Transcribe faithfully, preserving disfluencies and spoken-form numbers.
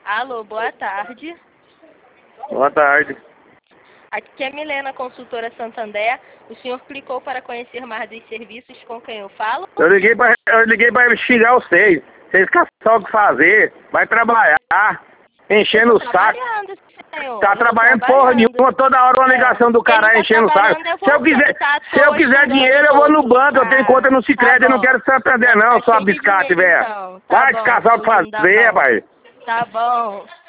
Alô, boa tarde. Boa tarde. Aqui é a Milena, consultora Santander. O senhor clicou para conhecer mais dos serviços com quem eu falo? Eu liguei pra, eu liguei pra xingar vocês. Vocês caçam o que fazer. Vai trabalhar. Enchendo o saco. Senhor, Tá eu trabalhando porra nenhuma. Toda hora uma ligação do caralho tá enchendo o saco. Se eu quiser, se eu quiser dinheiro, eu vou no banco. Eu tenho conta no Sicredi. Eu não quero Santander não, sua biscate, velho. Então. Tá Vai bom, descansar o que seu lindo, fazer, tá bom. rapaz. Tá bom.